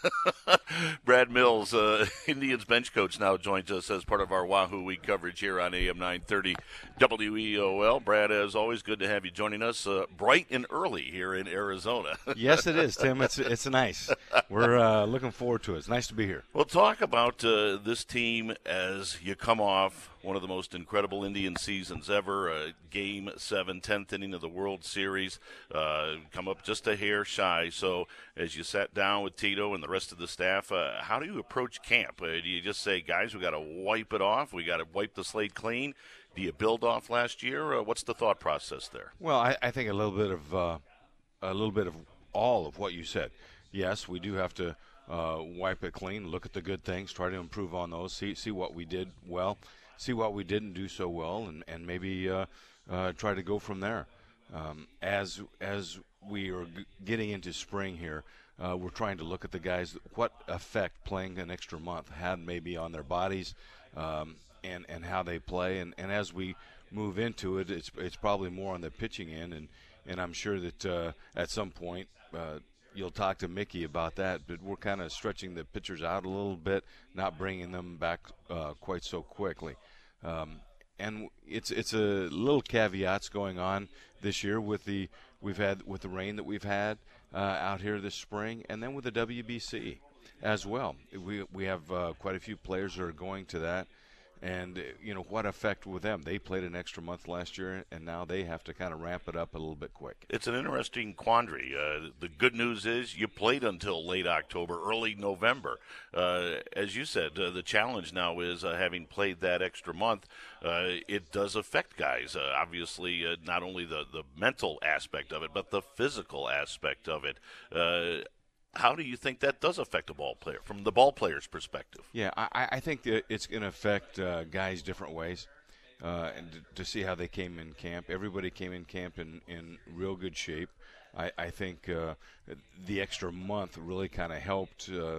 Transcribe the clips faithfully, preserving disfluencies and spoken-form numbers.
Brad Mills, uh, Indians bench coach, now joins us as part of our Wahoo Week coverage here on A M nine thirty W E O L. Brad, as always, good to have you joining us uh, bright and early here in Arizona. Yes, it is, Tim. It's it's nice. We're uh, looking forward to it. It's nice to be here. We'll talk about uh, this team as you come off one of the most incredible Indian seasons ever, uh, Game seven, tenth inning of the World Series, uh, come up just a hair shy. So as you sat down with Tito and the rest of the staff, uh, how do you approach camp? Uh, do you just say, guys, we got to wipe it off, we got to wipe the slate clean? Do you build off last year? Uh, what's the thought process there? Well, I, I think a little bit of uh, a little bit of all of what you said. Yes, we do have to uh, wipe it clean, look at the good things, try to improve on those, see see what we did well, see what we didn't do so well, and and maybe uh, uh, try to go from there. Um, as as we are g- getting into spring here, uh, we're trying to look at the guys, what effect playing an extra month had maybe on their bodies, um, and and how they play, and, and as we move into it, it's it's probably more on the pitching end, and and I'm sure that uh, at some point. Uh, You'll talk to Mickey about that, but we're kind of stretching the pitchers out a little bit, not bringing them back uh, quite so quickly. Um, and it's it's a little caveats going on this year with the we've had with the rain that we've had uh, out here this spring, and then with the W B C as well. We we have uh, quite a few players that are going to that. And, you know, what effect with them? They played an extra month last year, and now they have to kind of ramp it up a little bit quick. It's an interesting quandary. Uh, the good news is you played until late October, early November. Uh, as you said, uh, the challenge now is uh, having played that extra month, uh, it does affect guys. Uh, obviously, uh, not only the, the mental aspect of it, but the physical aspect of it. Uh, How do you think that does affect a ball player from the ball player's perspective? Yeah, I, I think that it's going to affect uh, guys different ways, uh, and to, to see how they came in camp. Everybody came in camp in, in real good shape. I, I think uh, the extra month really kind of helped uh,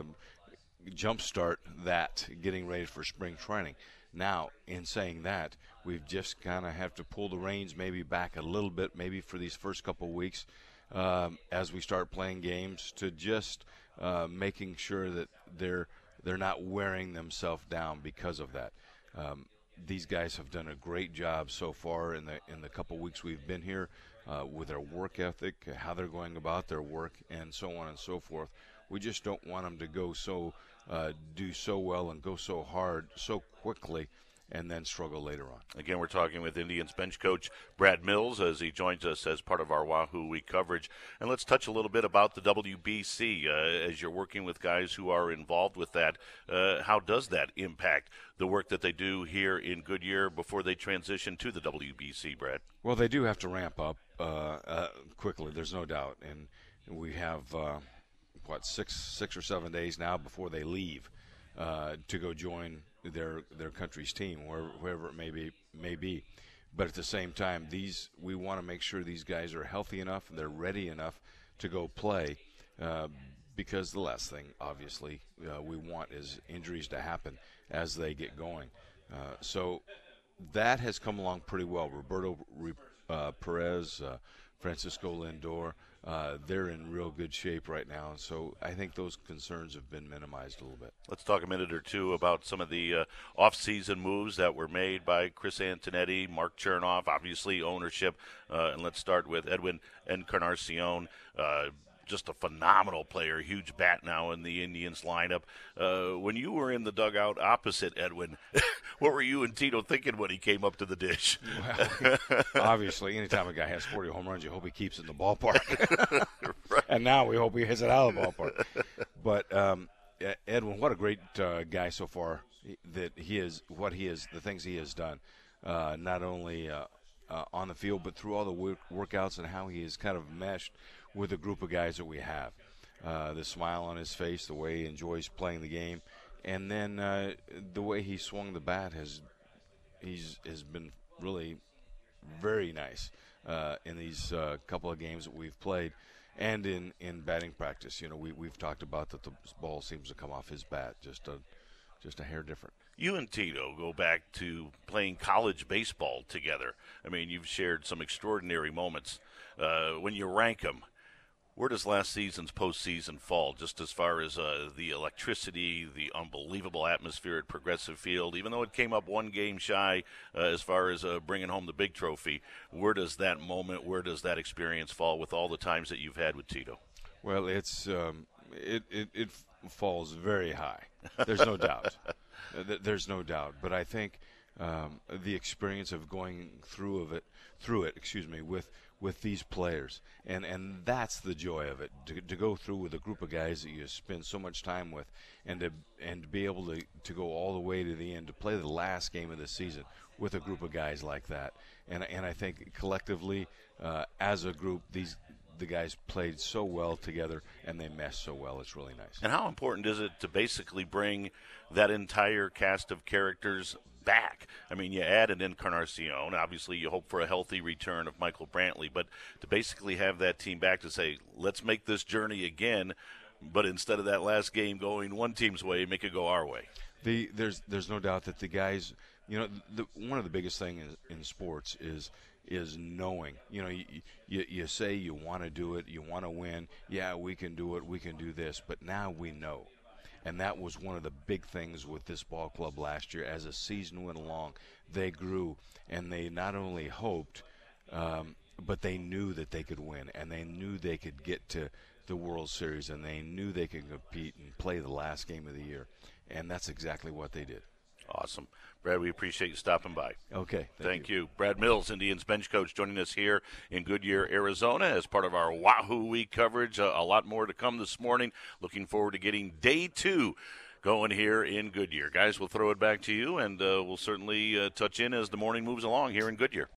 jumpstart that, getting ready for spring training. Now, in saying that, we've just kind of have to pull the reins maybe back a little bit, maybe for these first couple of weeks. Um, as we start playing games, to just uh, making sure that they're they're not wearing themselves down because of that. Um, these guys have done a great job so far in the in the couple weeks we've been here uh, with their work ethic, how they're going about their work, and so on and so forth. We just don't want them to go so uh, do so well and go so hard so quickly, and then struggle later on. Again, we're talking with Indians bench coach Brad Mills as he joins us as part of our Wahoo Week coverage. And let's touch a little bit about the W B C. Uh, as you're working with guys who are involved with that, uh, how does that impact the work that they do here in Goodyear before they transition to the W B C, Brad? Well, they do have to ramp up uh, uh, quickly, there's no doubt. And we have, uh, what, six, six or seven days now before they leave uh, to go join their their country's team, wherever, wherever it may be, may be. But at the same time, these we want to make sure these guys are healthy enough and they're ready enough to go play, uh, because the last thing, obviously, uh, we want is injuries to happen as they get going. Uh, so that has come along pretty well. Roberto uh, Perez, uh, Francisco Lindor, uh, they're in real good shape right now. So I think those concerns have been minimized a little bit. Let's talk a minute or two about some of the uh, off-season moves that were made by Chris Antonetti, Mark Chernoff, obviously ownership. Uh, and let's start with Edwin Encarnacion. Uh, just a phenomenal player, huge bat now in the Indians lineup. Uh, when you were in the dugout opposite Edwin, what were you and Tito thinking when he came up to the dish? Well, obviously, anytime a guy has forty home runs, you hope he keeps it in the ballpark. Right. And now we hope he hits it out of the ballpark. But um, Edwin, what a great uh, guy so far. That he is, what he is, the things he has done, uh, not only uh, uh, on the field, but through all the work- workouts and how he has kind of meshed with the group of guys that we have. Uh, the smile on his face, the way he enjoys playing the game, and then uh, the way he swung the bat has he's has been really very nice uh, in these uh, couple of games that we've played, and in, in batting practice. You know, we we've talked about that the ball seems to come off his bat just a just a hair different. You and Tito go back to playing college baseball together. I mean, you've shared some extraordinary moments. Uh, when you rank them, Where does last season's postseason fall, just as far as uh, the electricity, the unbelievable atmosphere at Progressive Field? Even though it came up one game shy uh, as far as uh, bringing home the big trophy, where does that moment, where does that experience fall with all the times that you've had with Tito? Well, it's um, it, it it falls very high. There's no doubt. There's no doubt. But I think um, the experience of going through of it, through it, excuse me, with with these players, and and that's the joy of it, to, to go through with a group of guys that you spend so much time with, and to and to be able to to go all the way to the end, to play the last game of the season with a group of guys like that. And and I think collectively, uh, as a group, these the guys played so well together, and they meshed so well. It's really nice. And how important is it to basically bring that entire cast of characters back? I mean, you add an Encarnacion. Obviously, you hope for a healthy return of Michael Brantley. But to basically have that team back to say, let's make this journey again, but instead of that last game going one team's way, make it go our way. The, there's there's no doubt that the guys, you know, the, one of the biggest things in, in sports is is knowing. You know, you, you, you say you want to do it, you want to win. Yeah, we can do it, we can do this. But now we know. And that was one of the big things with this ball club last year. As the season went along, they grew, and they not only hoped, um, but they knew that they could win, and they knew they could get to the World Series, and they knew they could compete and play the last game of the year. And that's exactly what they did. Awesome. Brad, we appreciate you stopping by. Okay. Thank, thank you. you. Brad Mills, Indians bench coach, joining us here in Goodyear, Arizona as part of our Wahoo Week coverage. Uh, a lot more to come this morning. Looking forward to getting day two going here in Goodyear. Guys, we'll throw it back to you, and uh, we'll certainly uh, touch in as the morning moves along here in Goodyear.